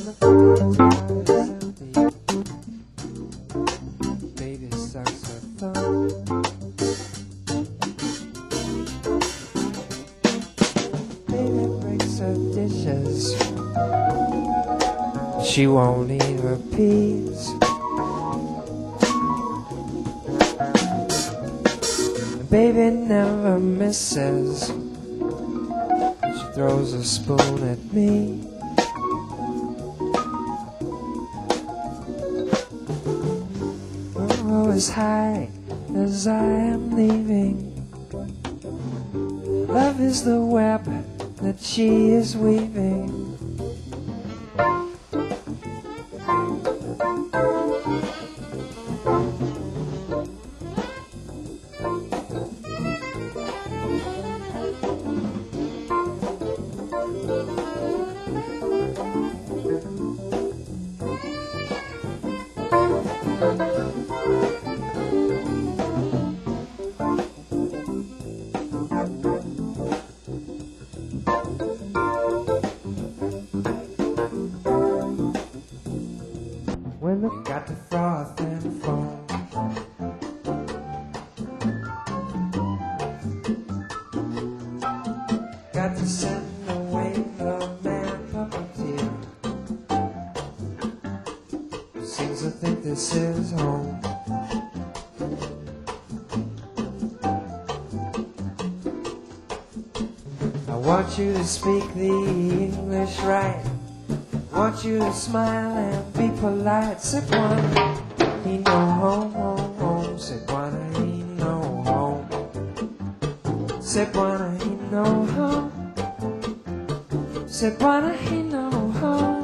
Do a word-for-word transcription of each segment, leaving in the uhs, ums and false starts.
when the cold is empty. Baby sucks her thumb. Baby breaks her dishes. She won't eat her peas. Baby never misses. She throws a spoon at me. Oh, as high as I am leaving, love is the web that she is weaving. When they got the froth and foam, got to send away the man puppeteer who seems to think this is home. I want you to speak the English right. Want you to smile and be polite. Sip one, he no home, home, home. Sip one, he no home. Sip one, he no home. Sip one, he no home.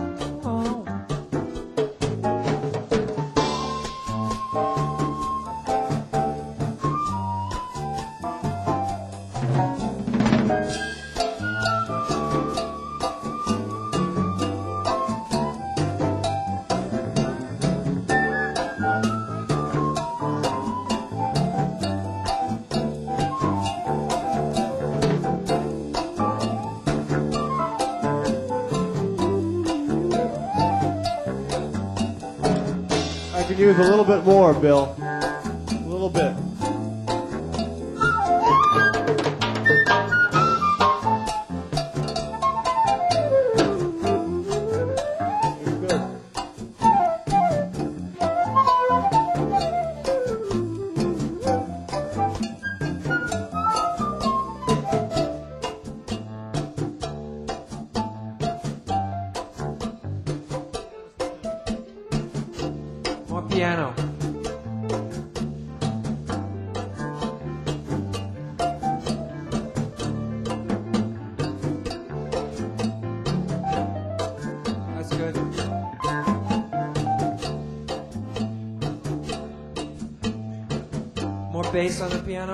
I could use a little bit more, Bill. A little bit. Good. More piano. That's good. More bass on the piano.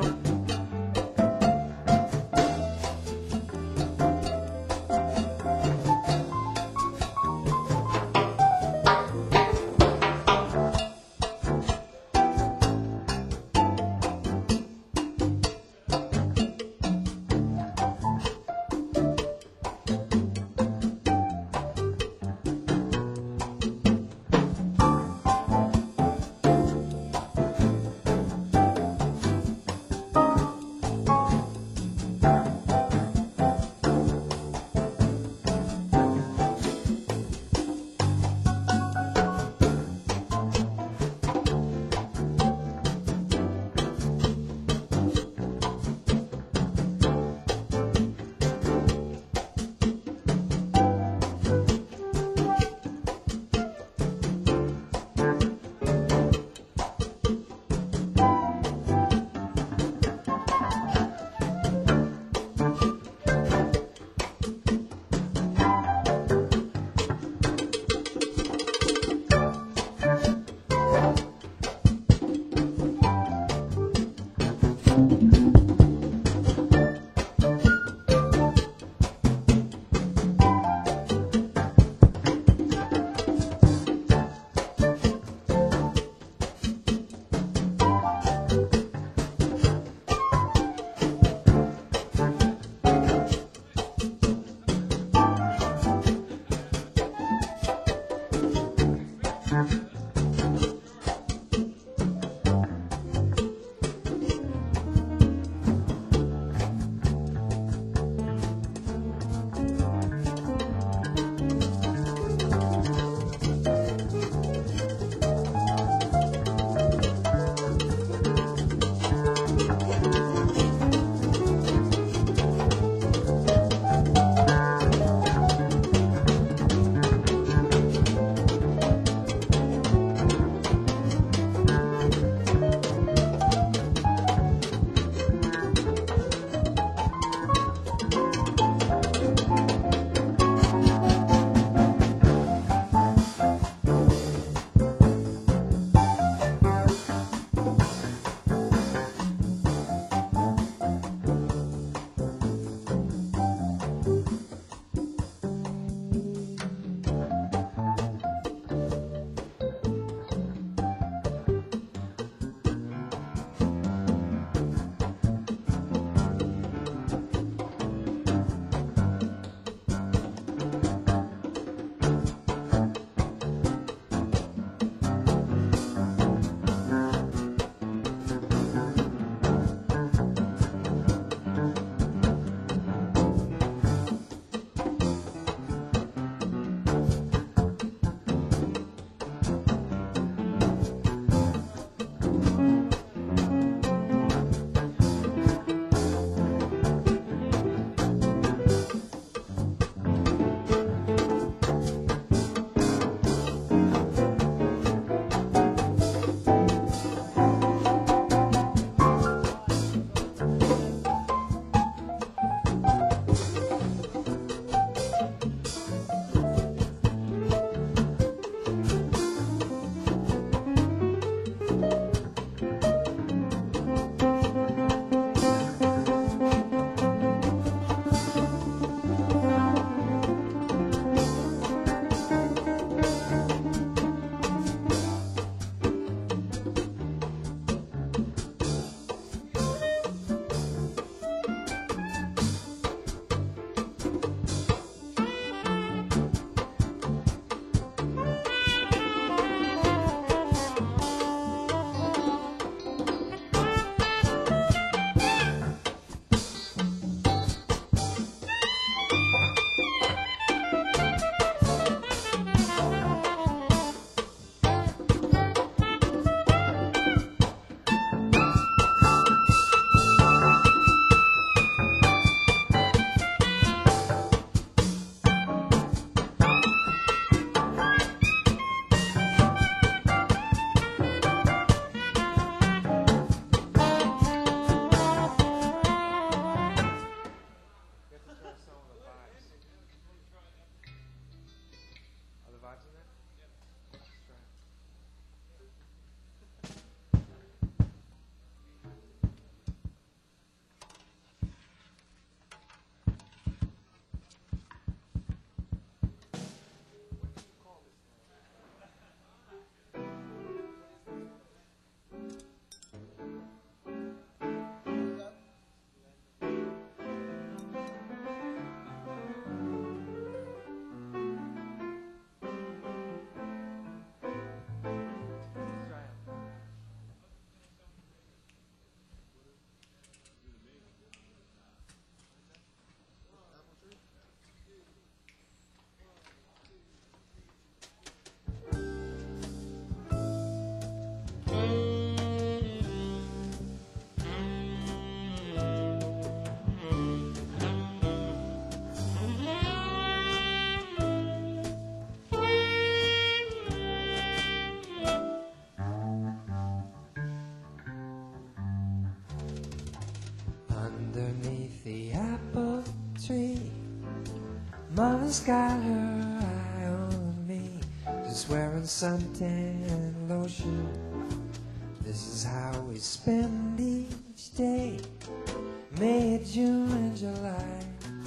Mama's got her eye on me, just wearing suntan lotion. This is how we spend each day, May, June, and July.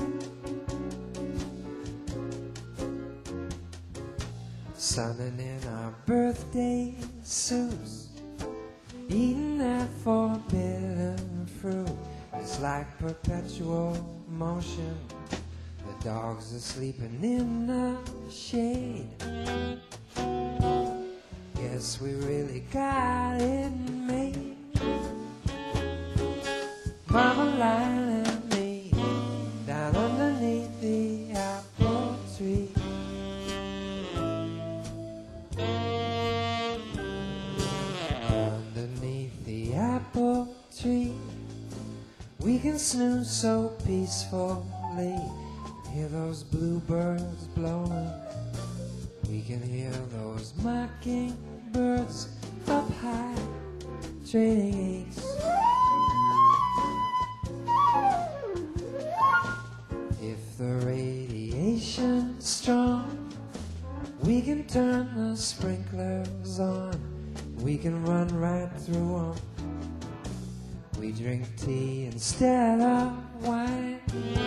Sunning in our birthday suits, eating that forbidden fruit. It's like perpetual motion. The dogs are sleeping in the shade. Guess we really got it made. Mama lying and me down underneath the apple tree. Underneath the apple tree, we can snooze so peacefully. Hear those bluebirds blowing. We can hear those mockingbirds up high, trading eggs. If the radiation's strong, we can turn the sprinklers on. We can run right through them. We drink tea instead of wine.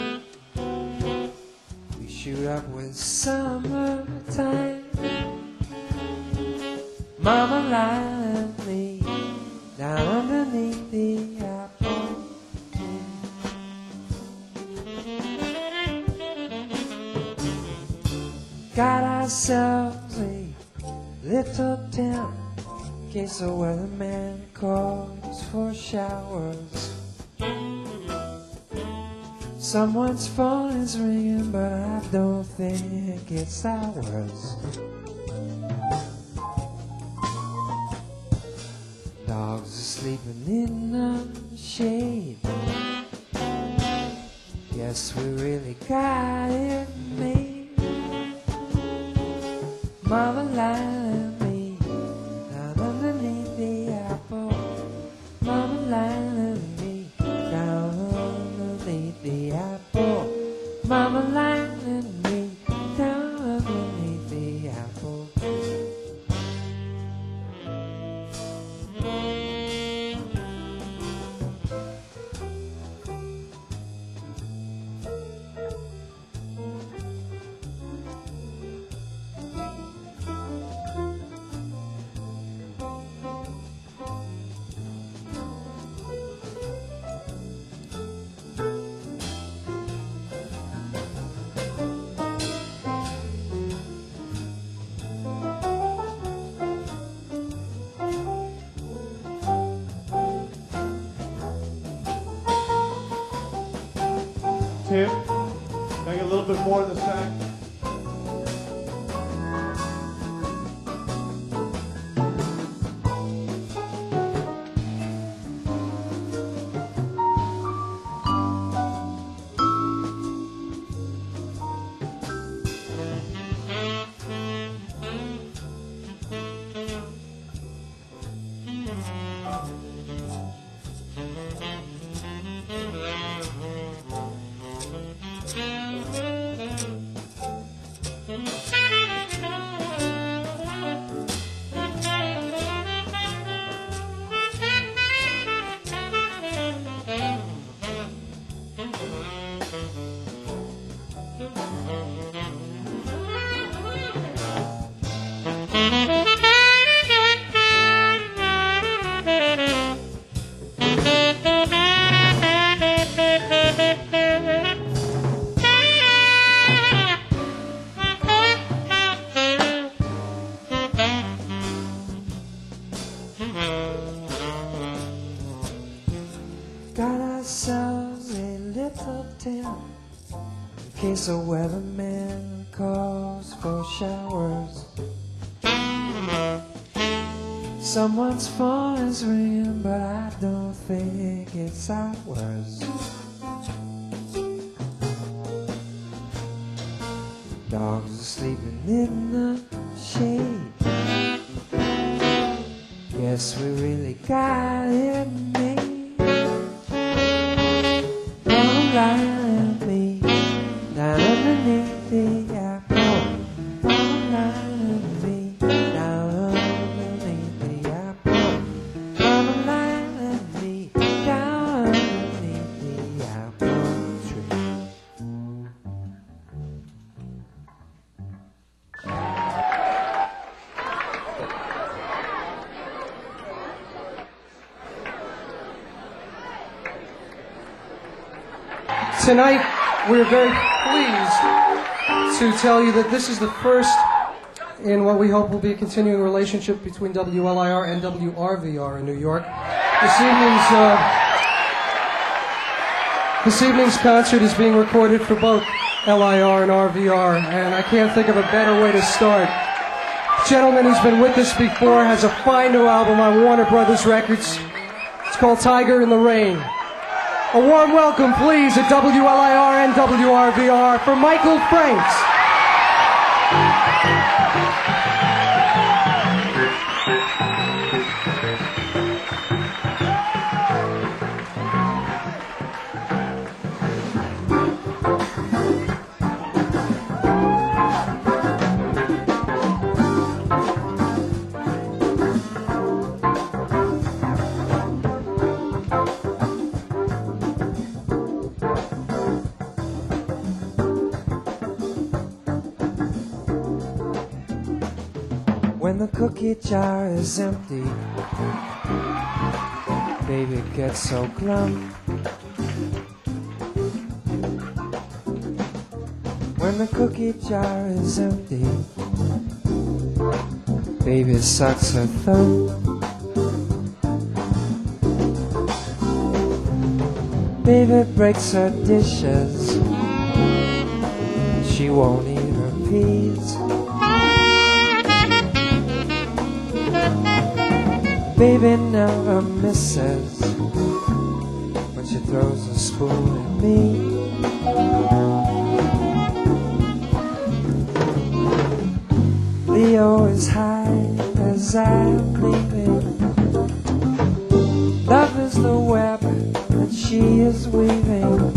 We shoot up with summertime. Mama lying and me down underneath the apple tree. Got ourselves a little tent in case the weatherman calls for showers. Someone's phone is ringing, but I don't think it's ours. Dogs are sleeping in the shade. Guess we really got it made. Mama lying and me down underneath the apple. Mama lying and me down underneath the apple. Mama lying and me down underneath the apple. Tim, can I get a little bit more in the sack? Got ourselves a little tent in case the weatherman calls for showers. Someone's phone is ringing, but I don't think it's ours. Dogs are sleeping in the shade. Guess we really got it made. Don't lie at me down underneath the Tonight, we're very pleased to tell you that this is the first in what we hope will be a continuing relationship between W L I R and W R V R in New York. This evening's, uh, this evening's concert is being recorded for both L I R and R V R, and I can't think of a better way to start. The gentleman who's been with us before has a fine new album on Warner Brothers Records. It's called Tiger in the Rain. A warm welcome, please, at W L I R and W R V R for Michael Franks. When the cookie jar is empty, baby gets so glum. When the cookie jar is empty, baby sucks her thumb. Baby breaks her dishes, she won't eat her peas. Baby never misses when she throws a spoon at me. Leo is high as I'm leaving. Love is the web that she is weaving.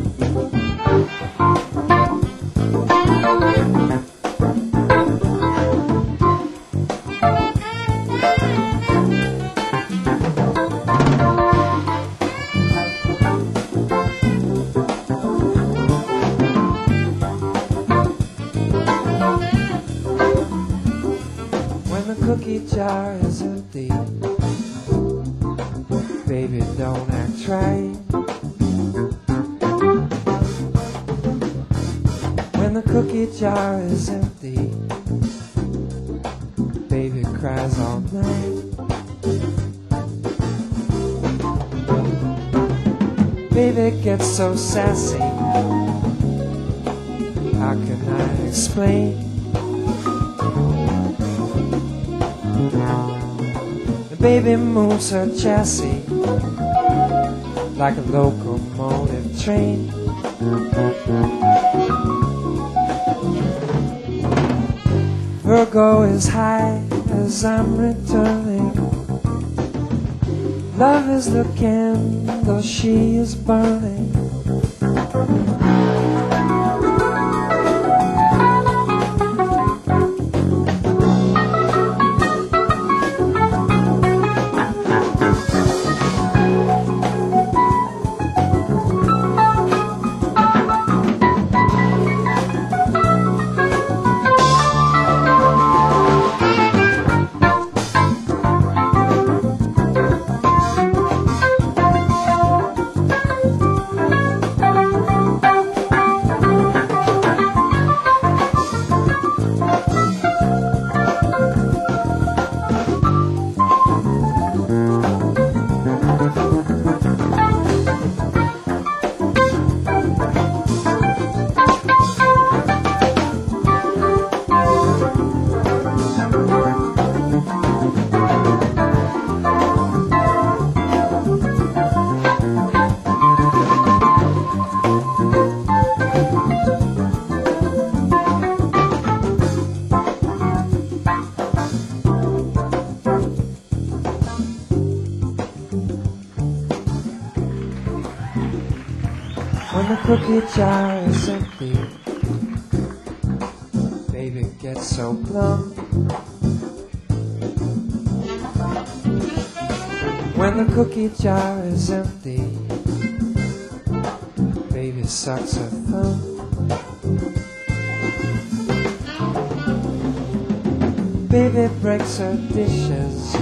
Cookie jar is empty, baby don't act right. When the cookie jar is empty, baby cries all night. Baby gets so sassy, how can I explain? The baby moves her chassis like a locomotive train. Virgo is high as I'm returning. Love is the candle she is burning. When the cookie jar is empty, baby gets so glum. When the cookie jar is empty, baby sucks her thumb. Baby breaks her dishes,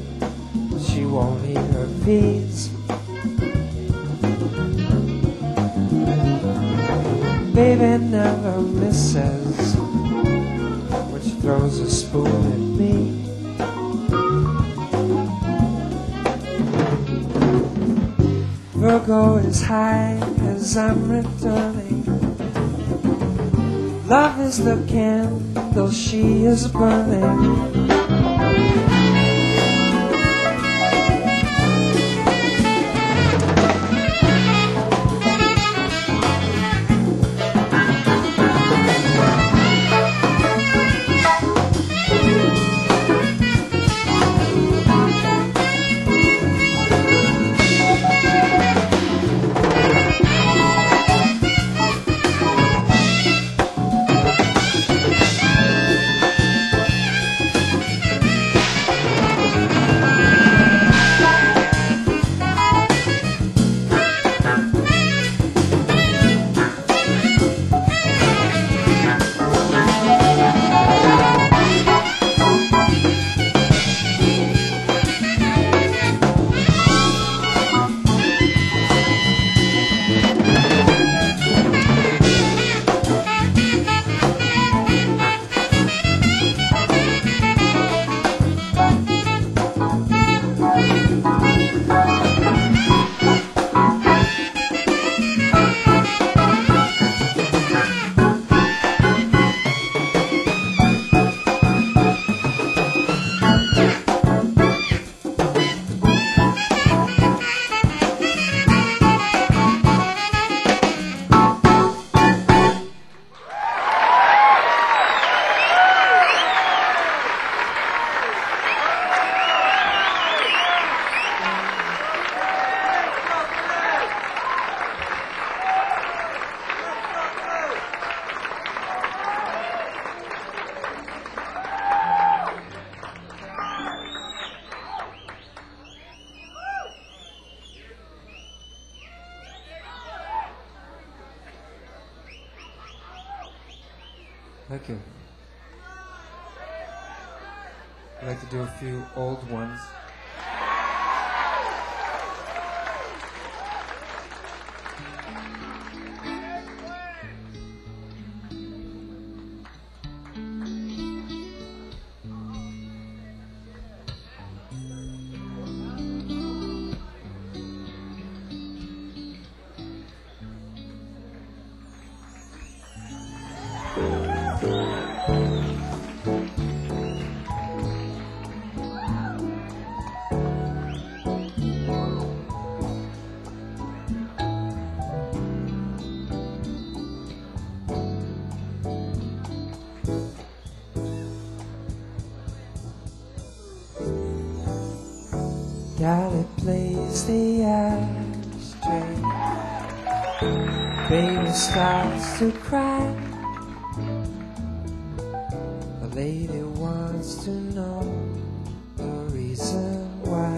she won't eat her peas. Baby never misses when she throws a spoon at me. Virgo is high as I'm returning. Love is the candle she is burning. Thank you. I'd like to do a few old ones. Daddy plays the ashtray. Baby starts to cry. The lady wants to know the reason why.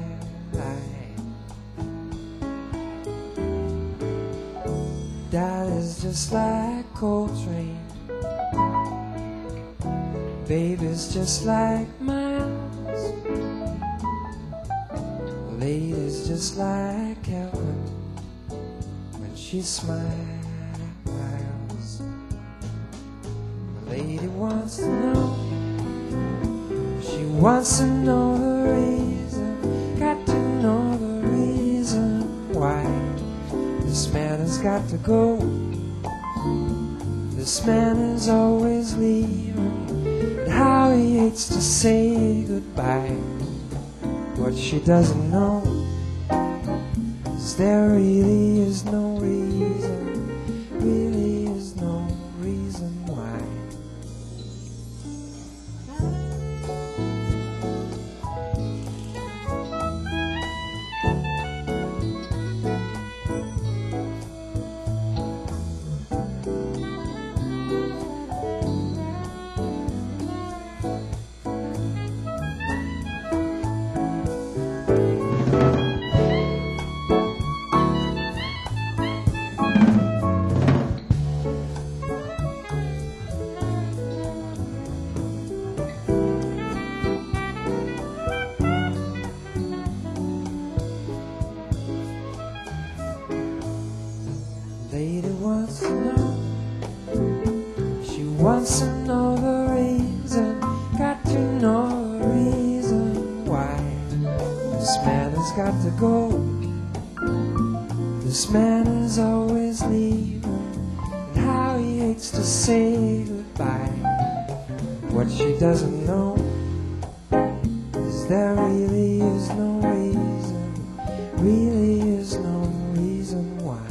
Daddy's just like Coltrane. Baby's just like Miles. Lady's just like Helen when she smiles. The lady wants to know. She wants to know the reason. Got to know the reason why. This man has got to go. This man is always leaving. And how he hates to say goodbye. What she doesn't know is there really is no reason, really is no reason why. got to go. This man is always leaving, and how he hates to say goodbye. What she doesn't know is there really is no reason, really is no reason why.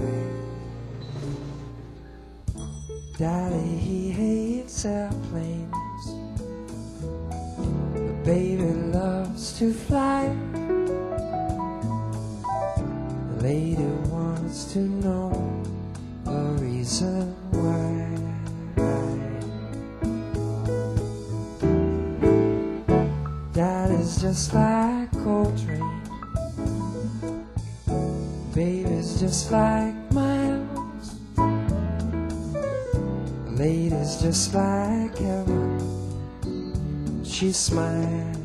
Daddy, he hates airplanes, but baby loves to fly. The lady wants to know the reason why. Daddy's just like Coltrane, baby's just like Miles. The lady's just like heaven, she smiles.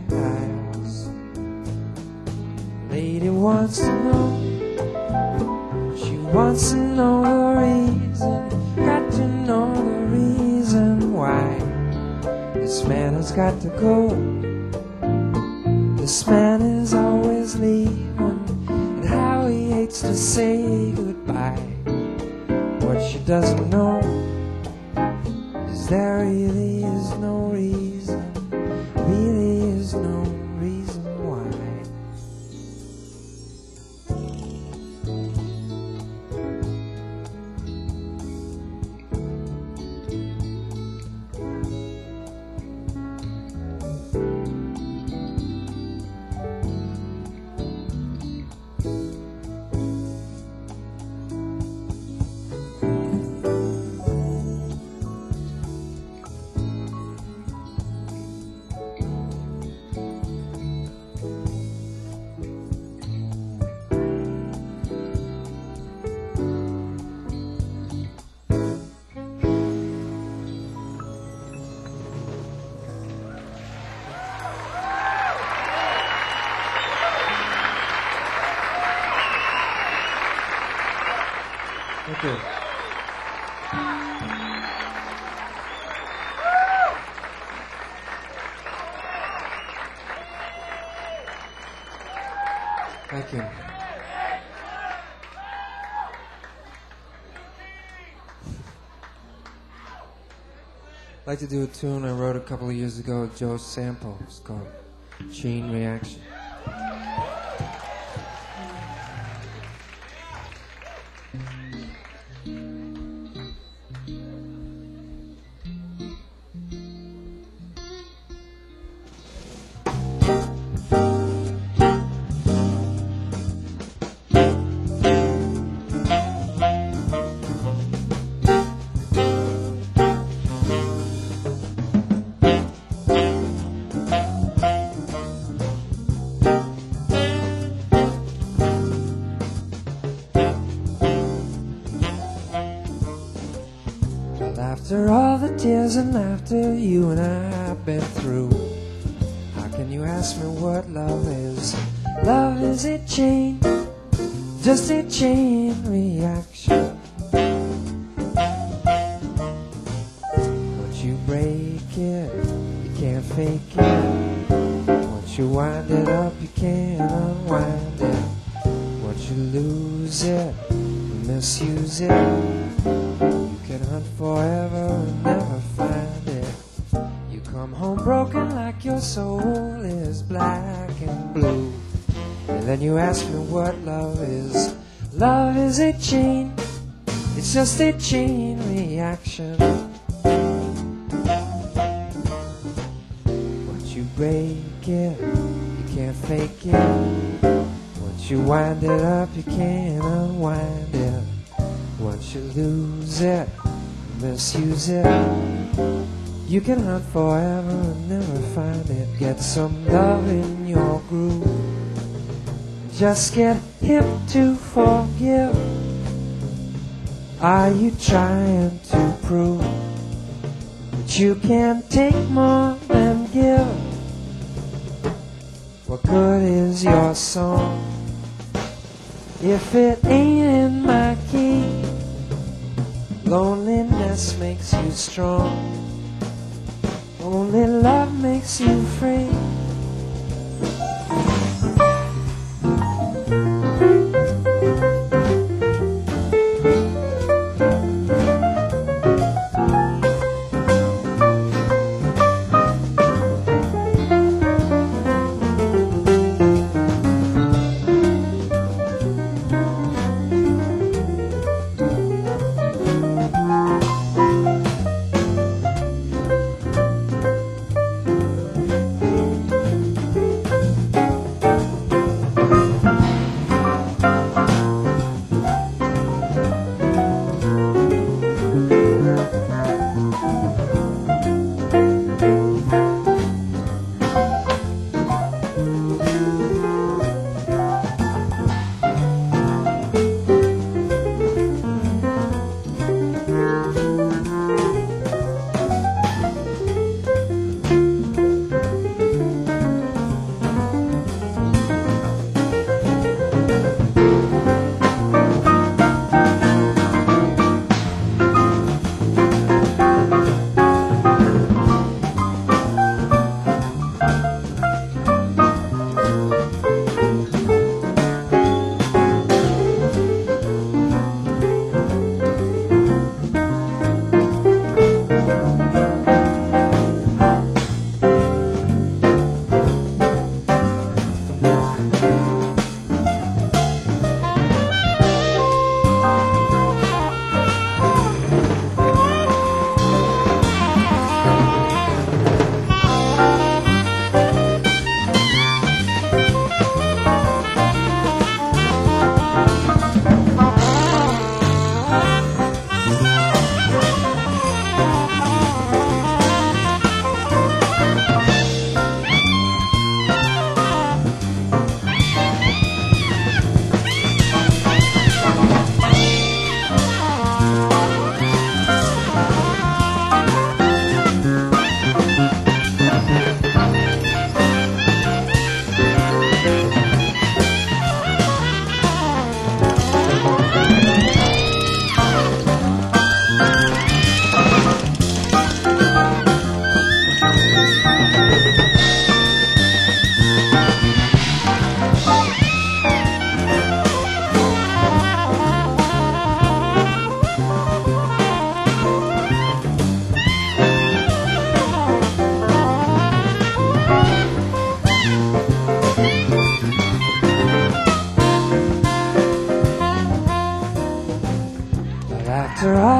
Lady wants to know, she wants to know the reason, got to know the reason why. This man has got to go, this man is always leaving, and how he hates to say goodbye. What she doesn't know is there really is no reason, really is no reason why. Thank you. Thank you. I'd like to do a tune I wrote a couple of years ago with Joe Sample. It's called Chain Reaction. After all the tears and laughter you and I have been through, how can you ask me what love is? Love is a chain, just a chain reaction. Once you break it, you can't fake it. Once you wind it up, you can't unwind it. Once you lose it, you misuse it. You can hunt forever and never find it. You come home broken like your soul is black and blue. And then you ask me what love is. Love is a chain, it's just a chain reaction. Once you break it, you can't fake it. Once you wind it up, you can't unwind it. Once you lose it, misuse it, you can hunt forever and never find it. Get some love in your groove, just get hip to forgive. Are you trying to prove that you can take more than give? What good is your song if it ain't in my key? Loneliness makes you strong, only love makes you free.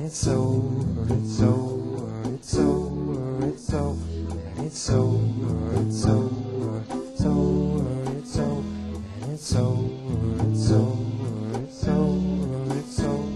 and it's over, it's over, it's over, it's over, and it's over, it's over, it's over, it's over, and it's over, it's over, it's over, it's over.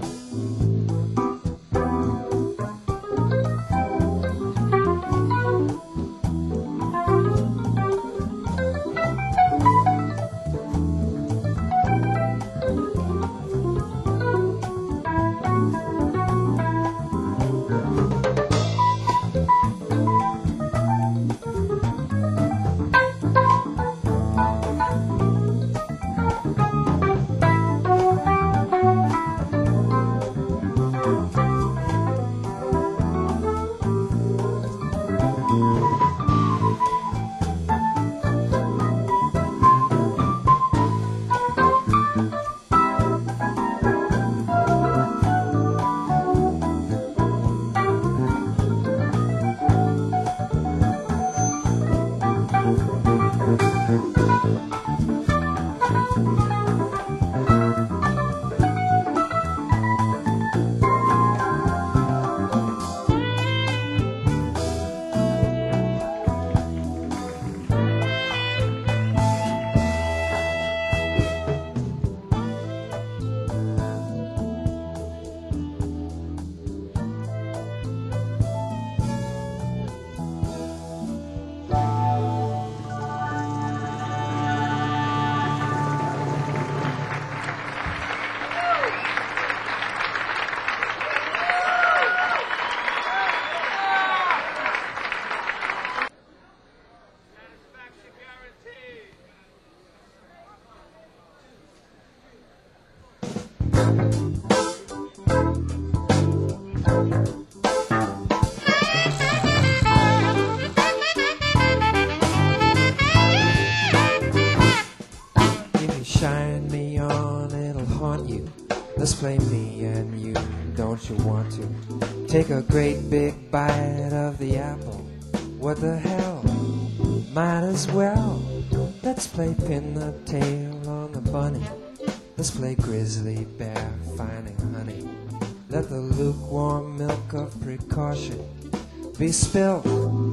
Shine me on, it'll haunt you. Let's play me and you, don't you want to? Take a great big bite of the apple. What the hell, might as well. Let's play pin the tail on the bunny. Let's play grizzly bear finding honey. Let the lukewarm milk of precaution be spilled,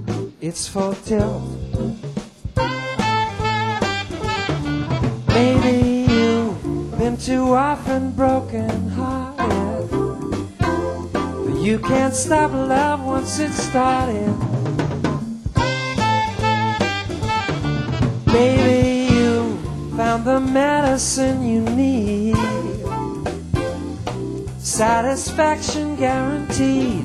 it's full tilt. Maybe you've been too often broken hearted, but you can't stop love once it's started. Maybe you found the medicine you need, satisfaction guaranteed.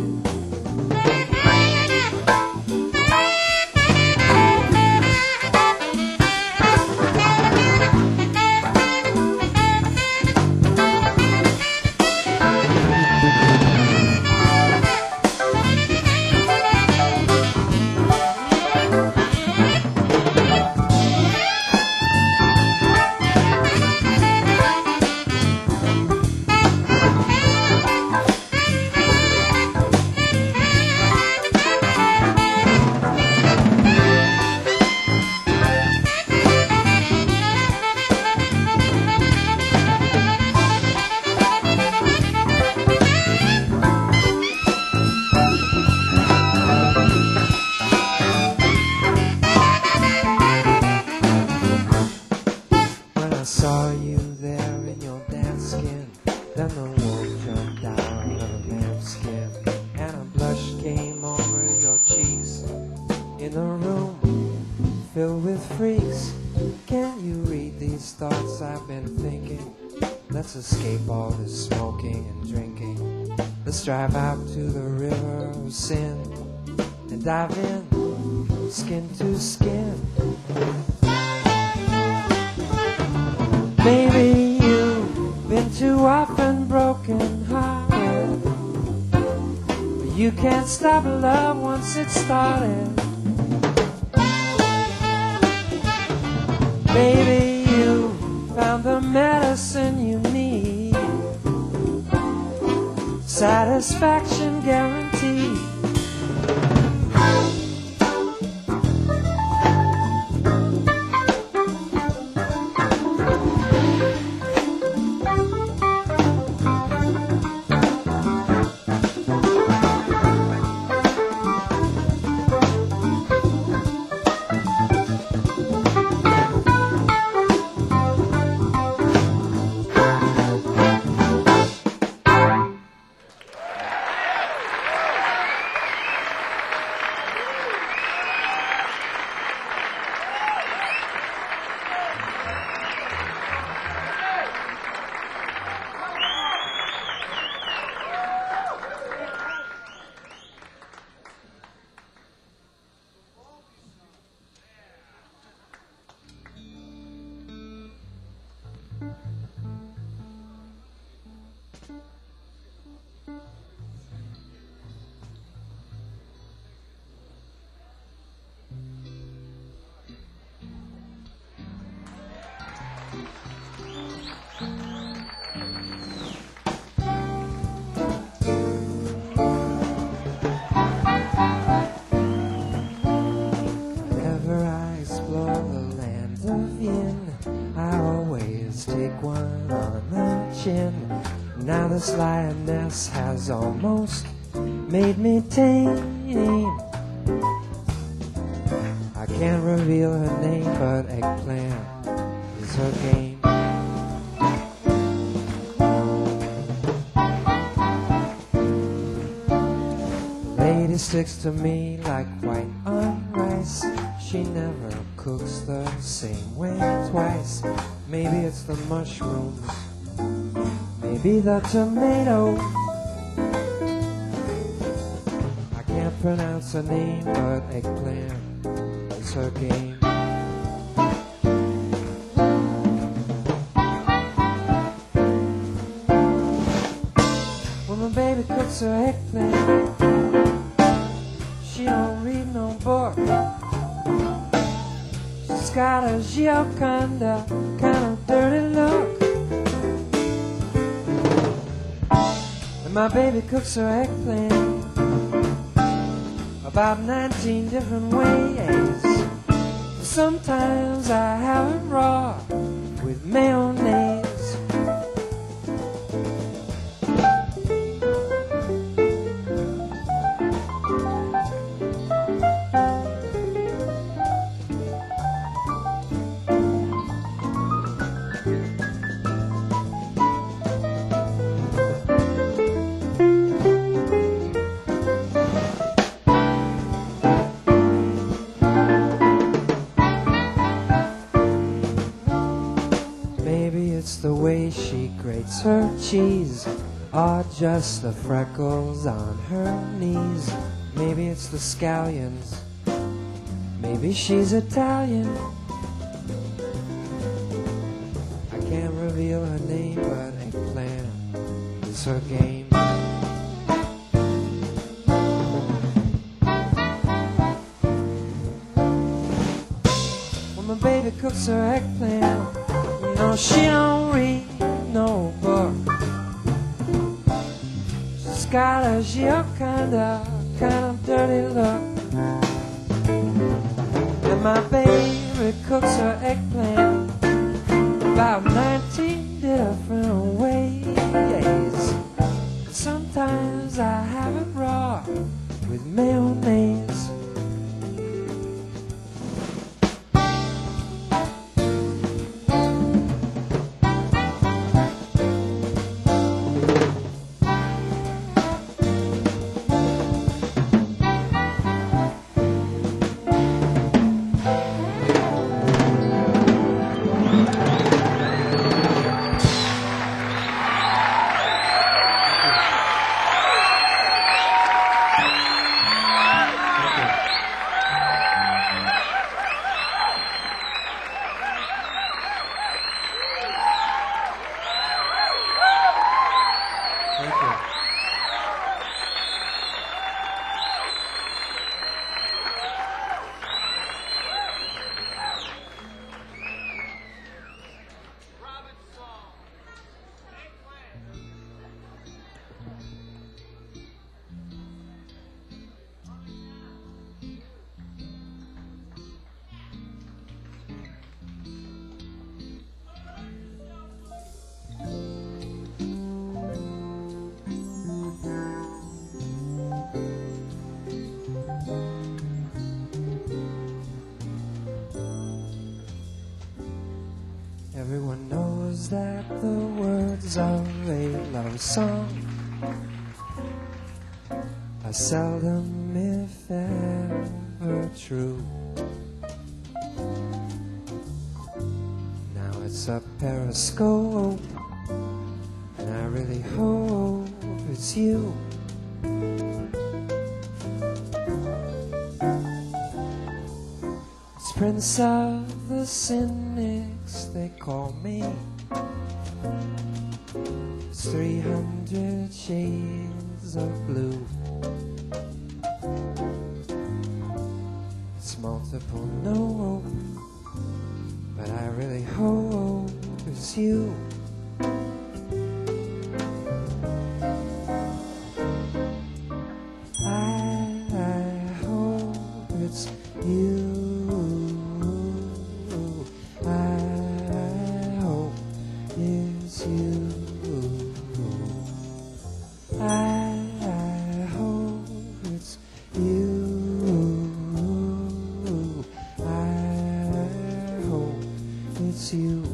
I saw you there in your dance skin, then the wolf jumped out of a man's skin, and a blush came over your cheeks. In a room filled with freaks, can you read these thoughts I've been thinking? Let's escape all this smoking and drinking. Let's drive out to the river of sin and dive in, skin to skin. Maybe you've been too often broken hearted, but you can't stop love once it's started. Maybe you found the medicine you need, satisfaction guaranteed. chin. Now this lioness has almost made me tame. I can't reveal her name, but eggplant is her game. Lady sticks to me like white on rice. She never cooks the same way twice. Maybe it's the mushrooms, maybe the tomato. I can't pronounce her name, but eggplant is her game. When my baby cooks her eggplant, she don't read no book. She's got a Gioconda kind of dirty look. And my baby cooks her eggplant about nineteen different ways. Sometimes I have it raw with mayonnaise. It's the way she grates her cheese, or just the freckles on her knees. Maybe it's the scallions, maybe she's Italian. I can't reveal her name, but eggplant is her game. When my baby cooks her eggplant, no, she don't read no book. She's got a Gioconda kind of dirty look. And my baby cooks her eggplant about nineteen different ways. Sometimes I have it raw with mayonnaise. Thank you. Everyone knows that the words of a love song are seldom, if ever, true. Now it's a periscope, and I really hope it's you. It's Prince of the Cynics, they call me. It's three hundred shades of blue. It's multiple no, but I really hope it's you. I, I hope it's you. I hope it's you. it's you.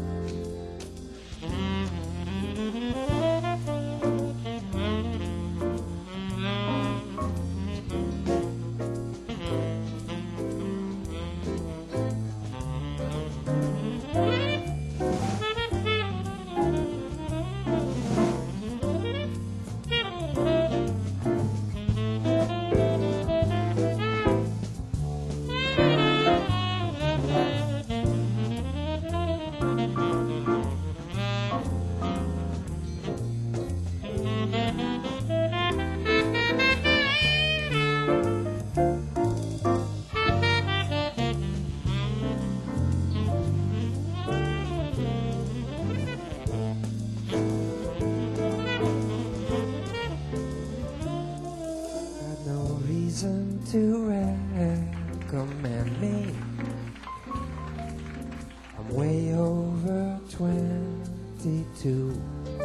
To recommend me, I'm way over twenty-two.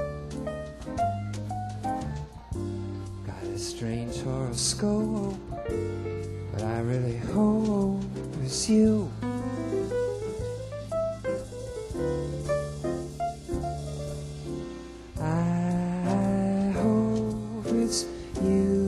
Got a strange horoscope, but I really hope it's you. I hope it's you.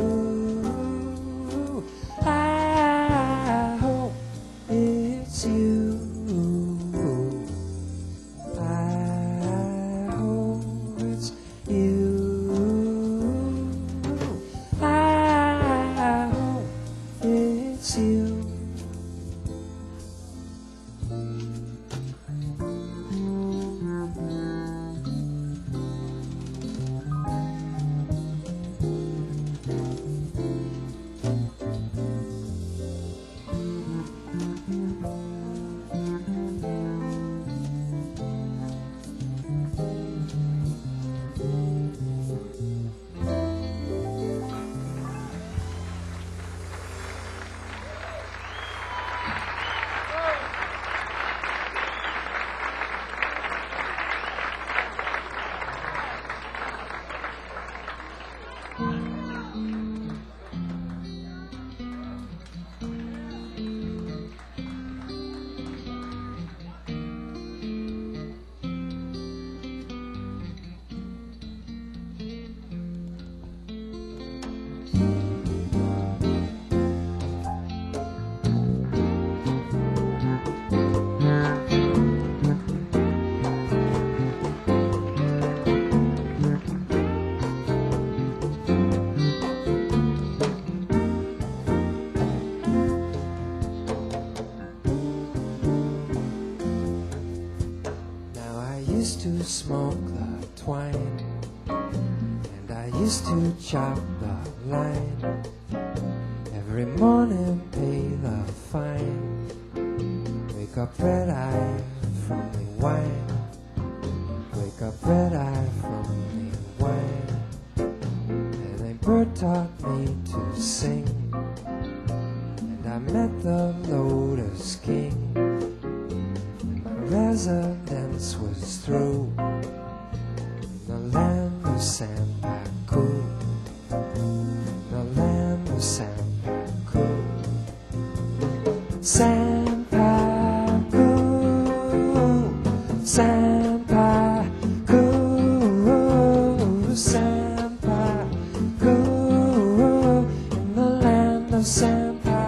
Used to smoke the twine, and I used to chop the line. Every morning pay the fine, wake up red-eyed from the wine, wake up red-eyed from the wine. And a bird taught me to sing, and I met the Lotus King. Residence was through the land of Sampaku, the land of Sampaku, Sampaku, Sampaku, Sampaku, in the land of Sampaku.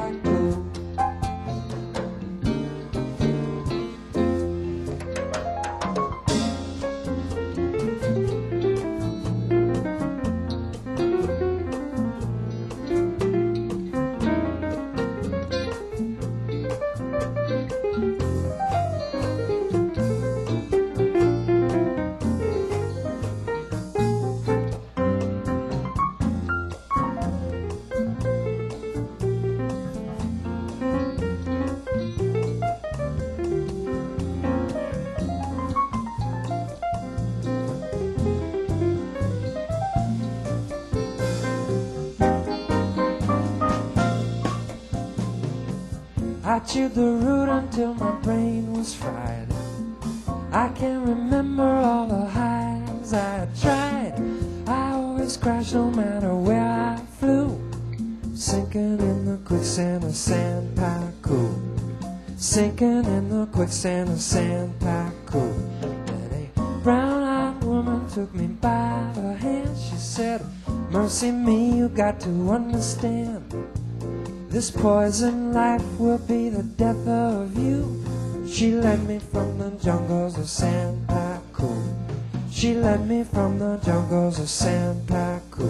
I chewed the root until my brain was fried. I can't remember all the highs I had tried. I always crashed no matter where I flew, sinking in the quicksand of Sampaku, sinking in the quicksand of Sandpico. And a brown-eyed woman took me by the hand. She said, mercy me, you got to understand, this poison life will be the death of you. She led me from the jungles of Sandpico. She led me from the jungles of Sandpico.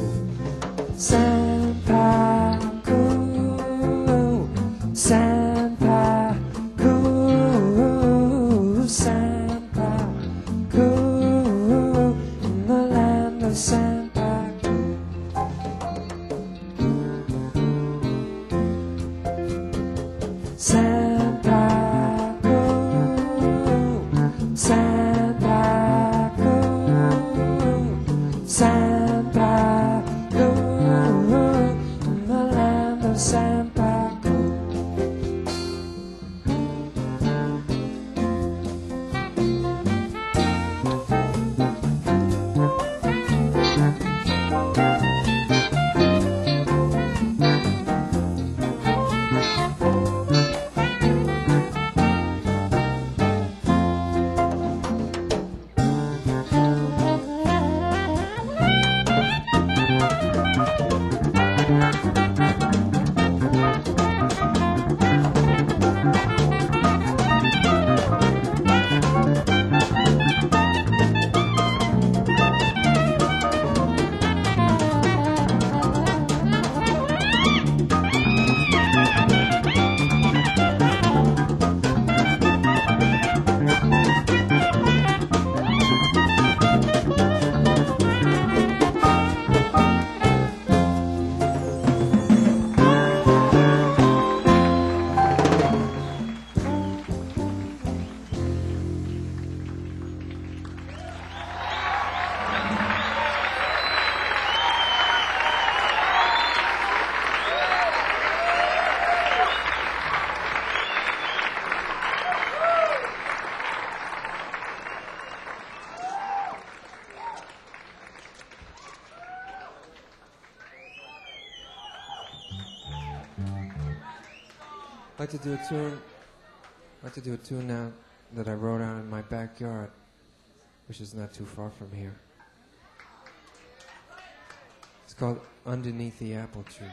Sandpico, Sandpico, Sandpico, in the land of Sandpico. Sandpico, Sandpico, Sandpico, in the land of Sandpico. I'd like to do a tune. I'd like to do a tune now that I wrote out in my backyard, which is not too far from here. It's called Underneath the Apple Tree.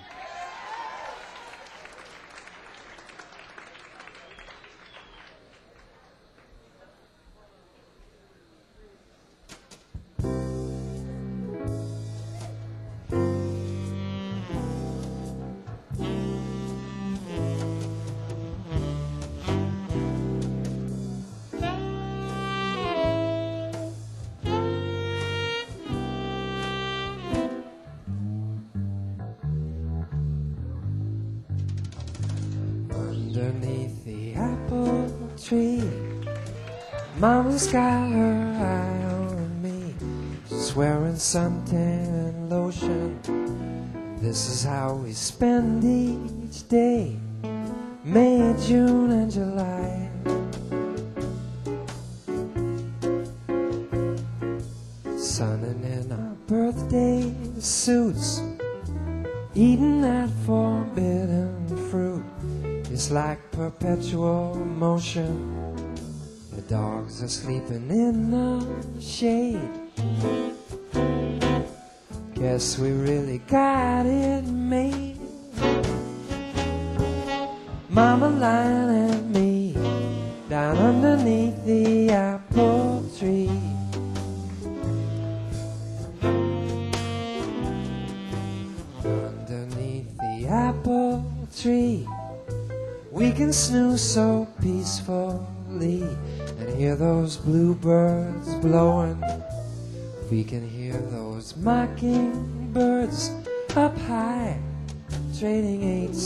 Underneath the apple tree, Mama's got her eye on me. She's wearing suntan and lotion. This is how we spend each day, May, June, and July. Sunning in our birthday suits, eating that forbidden fruit. It's like perpetual motion. The dogs are sleeping in the shade. Guess we really got it made. Mama lying at me down underneath the apple tree. Underneath the apple tree, we can snooze so peacefully and hear those bluebirds blowing. We can hear those mockingbirds up high trading eights.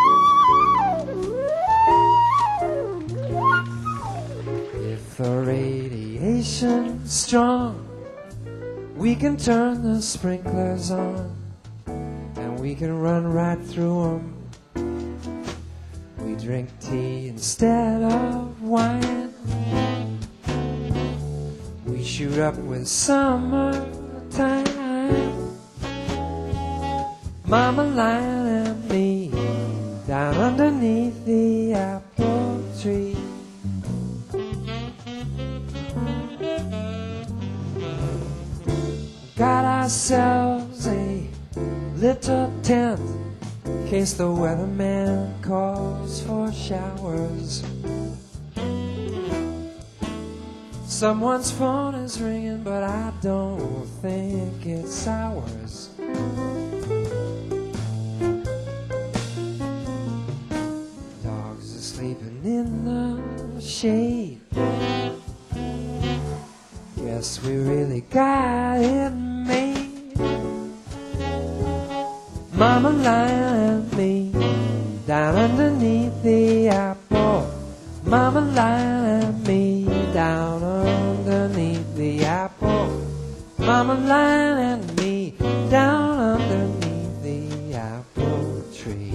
If the radiation's strong, we can turn the sprinklers on and we can run right through them. We drink tea instead of wine. We shoot up with summertime. Mama lying at me down underneath the apple tree. ourselves a little tent in case the weatherman calls for showers. Someone's phone is ringing, but I don't think it's ours. Dogs are sleeping in the shade. Guess we really got it made. Mama lying and me down underneath the apple. Mama lying and me down underneath the apple. Mama lying and me down underneath the apple tree.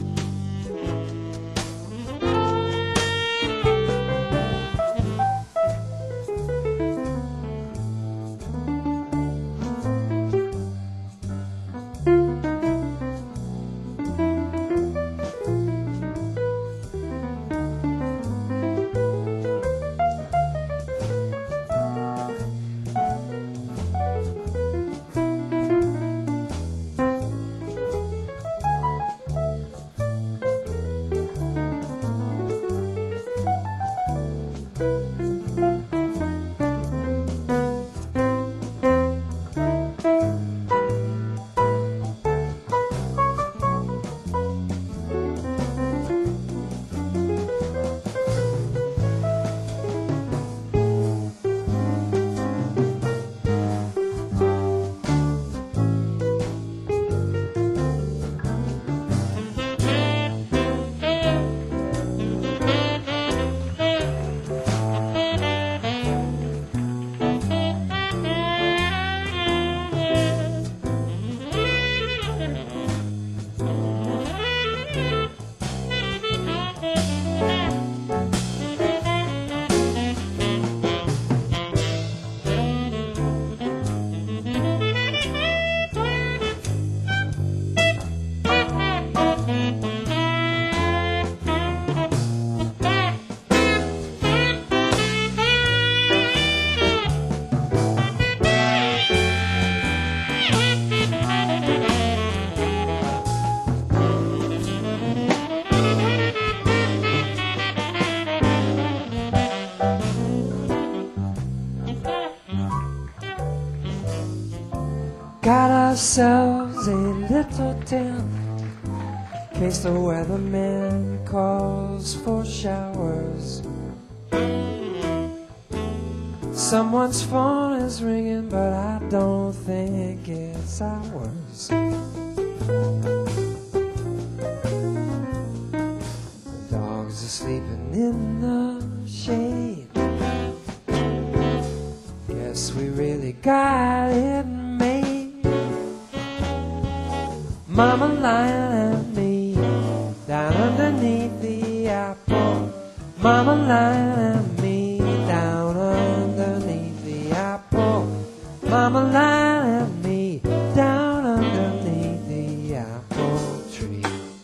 Got ourselves a little tent in case the weatherman calls for showers. Someone's phone is ringing, but I don't think it's ours. The dogs are sleeping in the shade. Guess we really got it made. Mama lying and me down underneath the apple. Mama lying and me down underneath the apple. Mama lying and me down underneath the apple tree.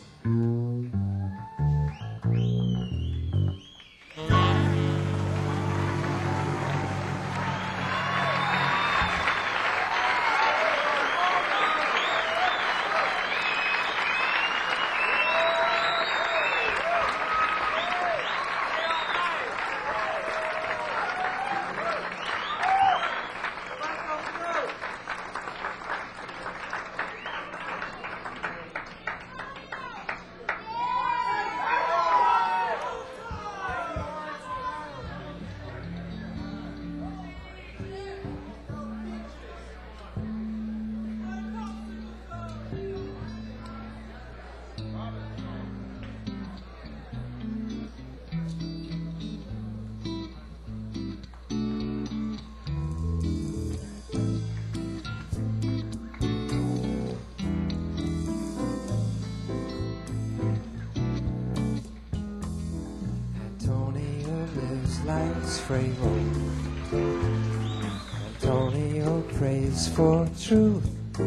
Life's frail. Antonio prays for truth.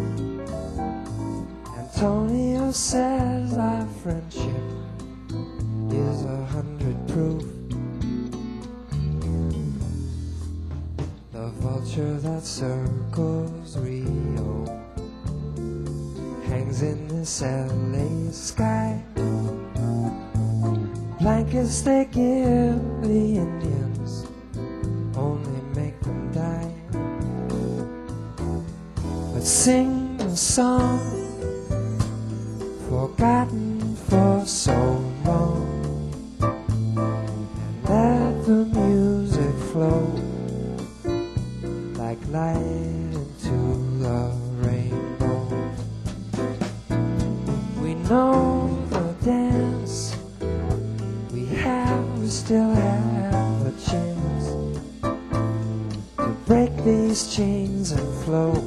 Antonio says our friendship is a hundred proof. The vulture vulture that circles Rio hangs in this L A sky. Blankets they give the Indians only make them die. But sing a song forgotten for so long, and let the music flow like light into the rainbow. We know the dance, we have, we still have a chance to break these chains and flow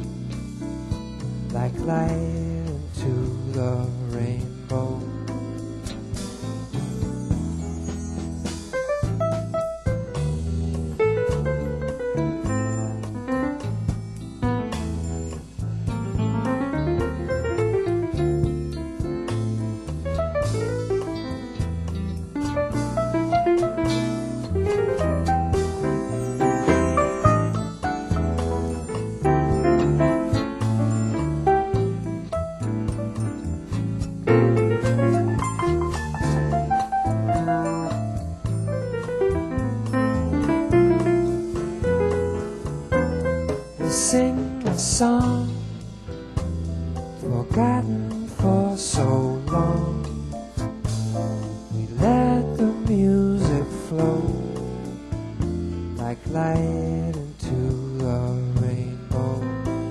like light into the rainbow. Sing a song forgotten for so long. We let the music flow like light into the rainbow.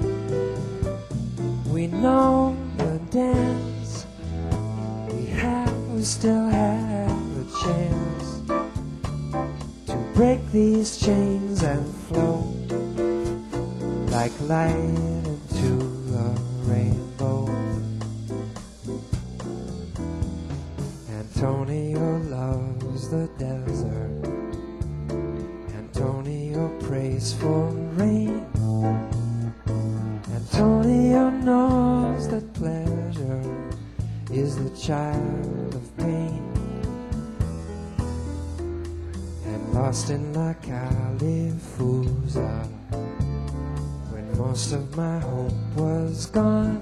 We know the dance, we have, we still have a chance to break these chains and flow like light into the rainbow. Antonio loves the desert. Antonio prays for rain. Antonio knows that pleasure is the child of pain. And lost in La Califusa, most of my hope was gone,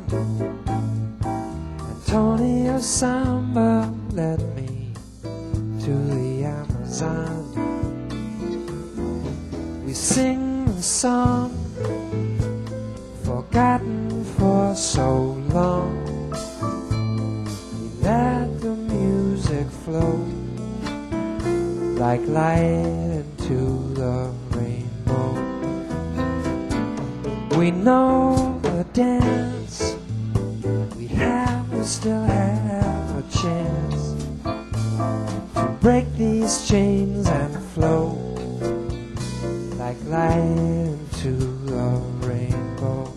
Antonio Samba led me to the Amazon. We sing a song forgotten for so long. We let the music flow like light into the rainbow. We know the dance, we have, we still have a chance to break these chains and flow like light into the rainbow.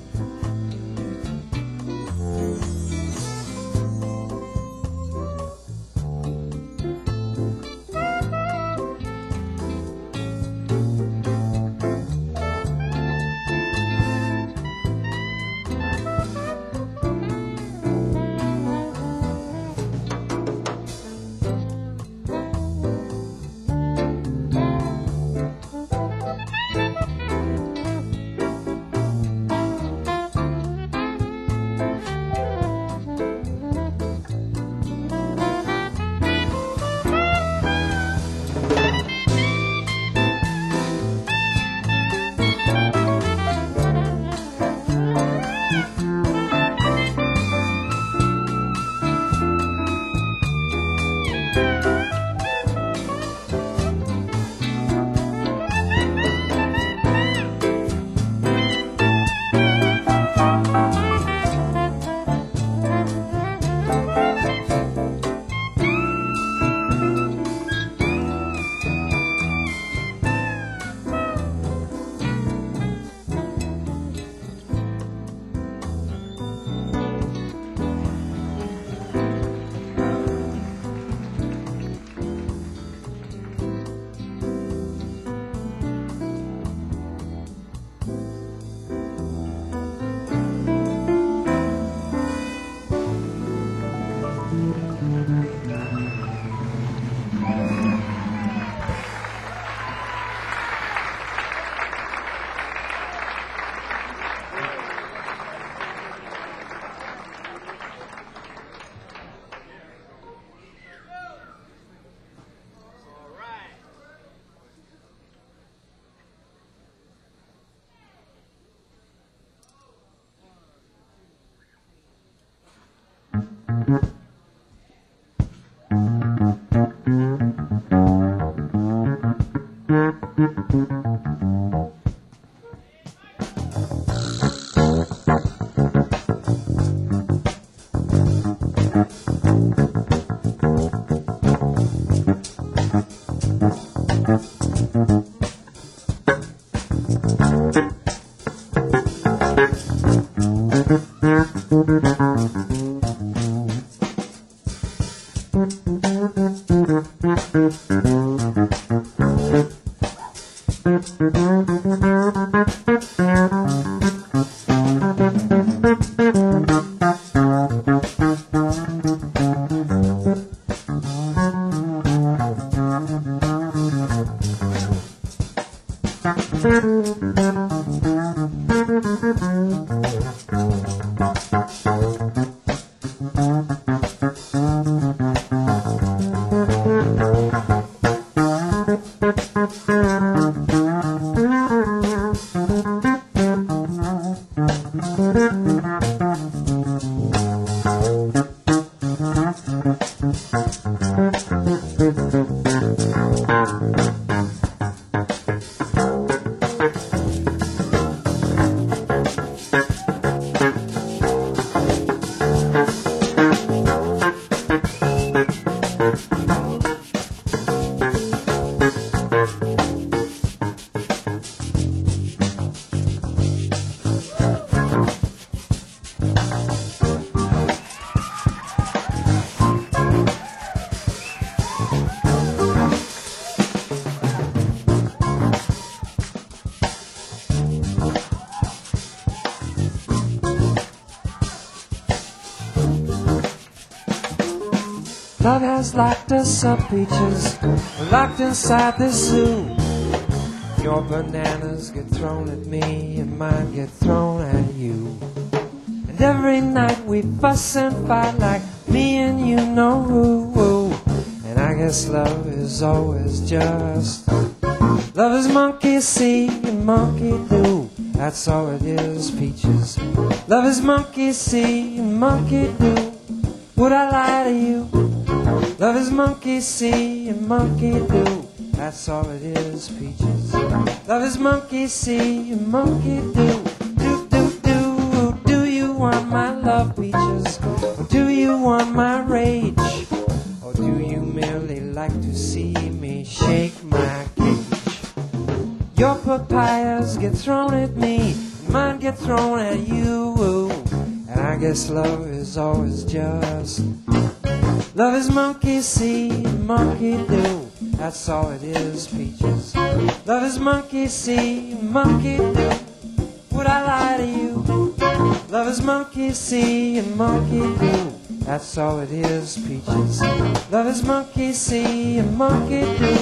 Love has locked us up, peaches, locked inside the zoo. Your bananas get thrown at me and mine get thrown at you. And every night we fuss and fight like me and you know who. And I guess love is always just love is monkey see and monkey do. That's all it is, peaches. Love is monkey see and monkey do. Would I lie to you? Love is monkey see and monkey do. That's all it is, peaches. Love is monkey see and monkey do. Do, do, do. Do you want my love, peaches? Or do you want my rage? Or do you merely like to see me shake my cage? Your papayas get thrown at me, mine get thrown at you. And I guess love is always just love is monkey see, monkey do. That's all it is, peaches. Love is monkey see, monkey do. Would I lie to you? Love is monkey see and monkey do. That's all it is, peaches. Love is monkey see and monkey do.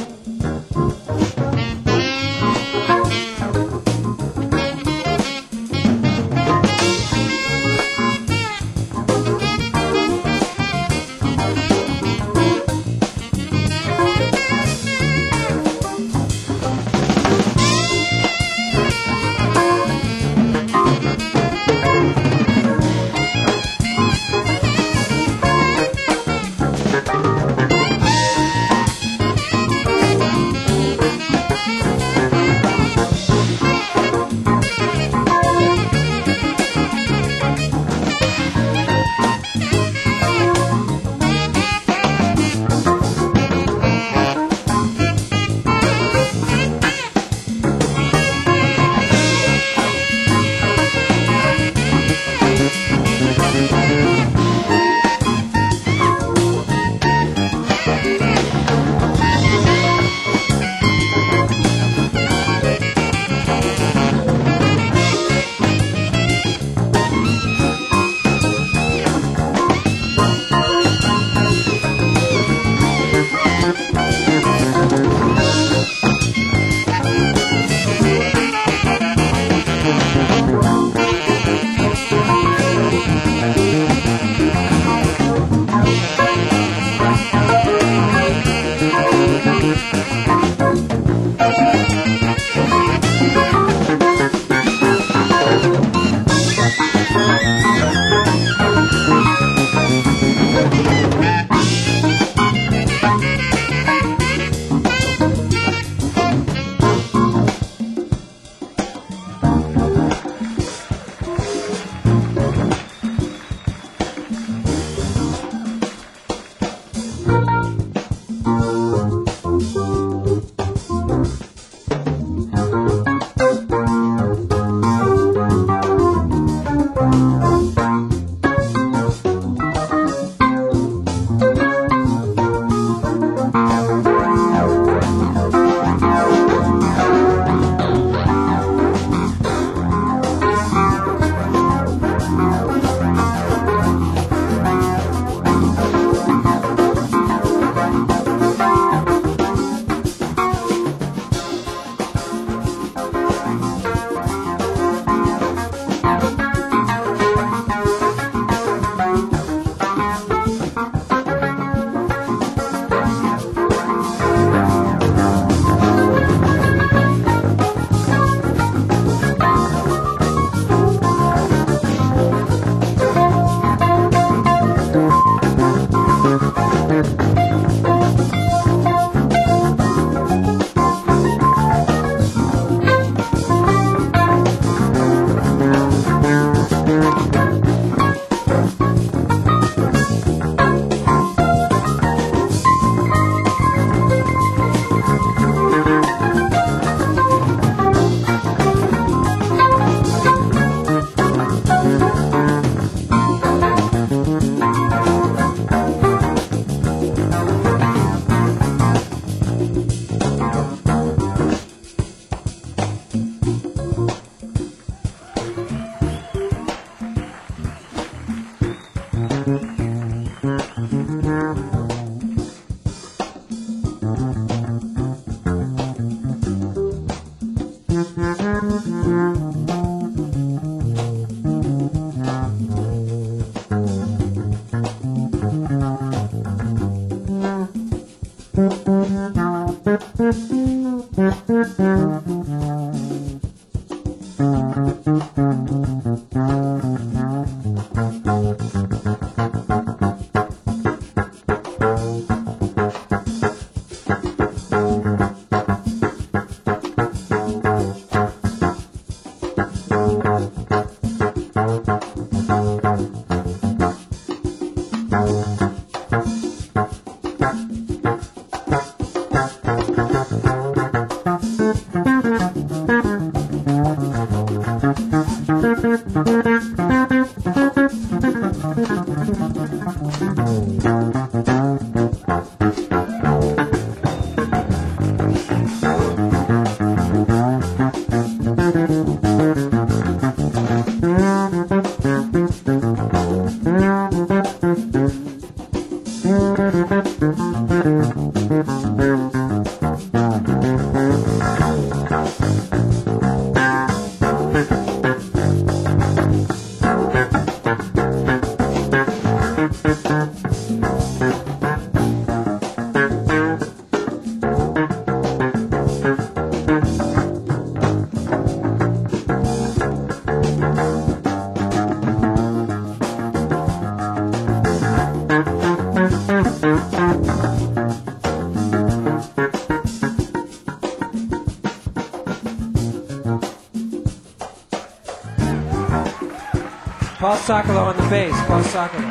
Paul Socolow on the bass, Paul Socolow.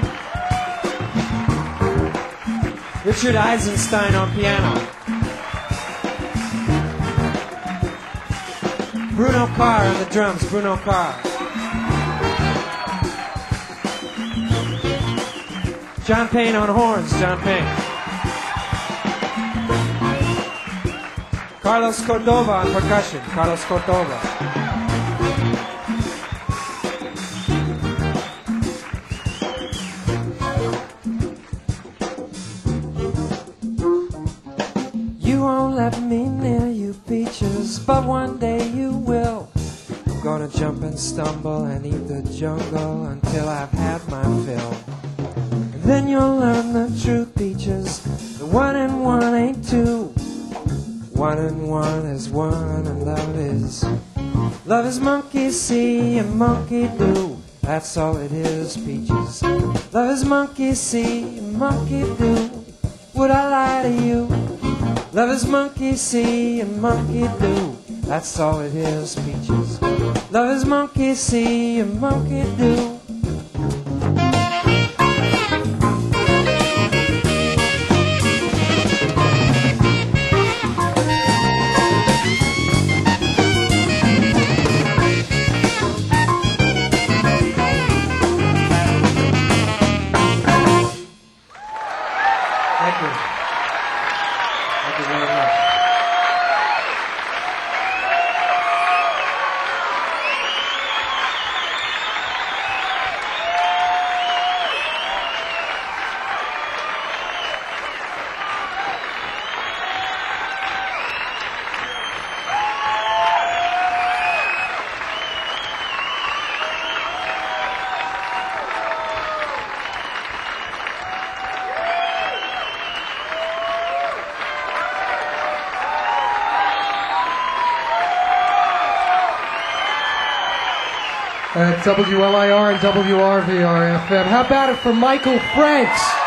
Richard Eisenstein on piano. Bruno Carr on the drums, Bruno Carr. John Payne on horns, John Payne. Carlos Cordova on percussion, Carlos Cordova. You won't let me near you, Peaches, but one day you will. I'm gonna jump and stumble and eat the jungle until I've had my fill. And then you'll learn the truth, Peaches, the one and one ain't two. One and one is one, and love is love is monkey see and monkey do. That's all it is, Peaches. Love is monkey see and monkey do. Would I lie to you? Love is monkey see and monkey do. That's all it is, Peaches. Love is monkey see and monkey do. Thank you. Thank you very much. At W L I R and W R V R F M. How about it for Michael Franks?